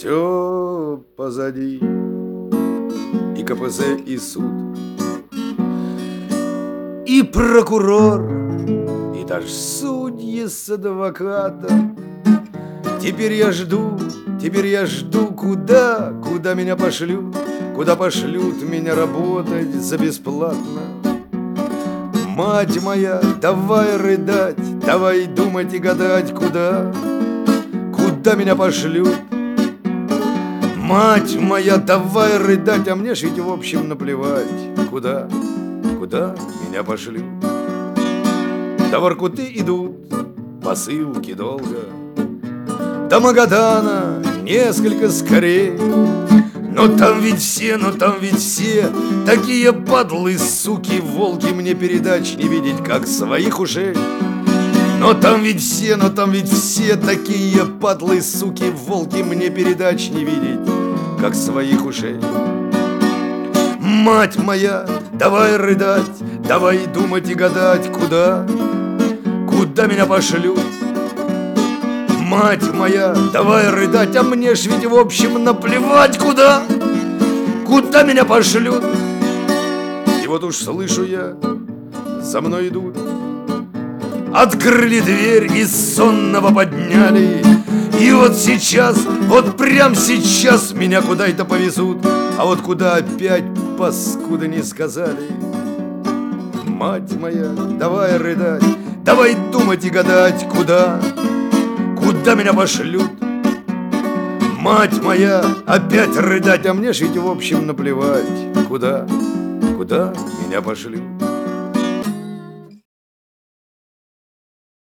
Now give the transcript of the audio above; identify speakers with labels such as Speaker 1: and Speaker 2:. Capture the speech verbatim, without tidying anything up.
Speaker 1: Все позади, и ка пэ зэ, и суд, и прокурор, и даже судьи с адвокатом. Теперь я жду, теперь я жду, куда, куда меня пошлют, куда пошлют меня работать за бесплатно. Мать моя, давай рыдать, давай думать и гадать, куда, куда меня пошлют. Мать моя, давай рыдать, а мне ж ведь в общем наплевать, куда, куда меня пошлют. До Воркуты идут посылки долго, до Магадана несколько скорей. Но там ведь все, но там ведь все такие падлы, суки, волки, мне передач не видеть, как своих ушей. Но там ведь все, но там ведь все такие падлы, суки, волки, мне передач не видеть, как своих ушей. Мать моя, давай рыдать, давай думать и гадать, куда, куда меня пошлют. Мать моя, давай рыдать, а мне ж ведь в общем наплевать, куда, куда меня пошлют. И вот уж слышу я, за мной идут, открыли дверь, из сонного подняли. И вот сейчас, вот прям сейчас меня куда-то повезут. А вот куда опять, паскуды, не сказали. Мать моя, давай рыдать, давай думать и гадать, куда, куда меня пошлют. Мать моя, опять рыдать, а мне ж ведь в общем наплевать, куда, куда меня пошлют.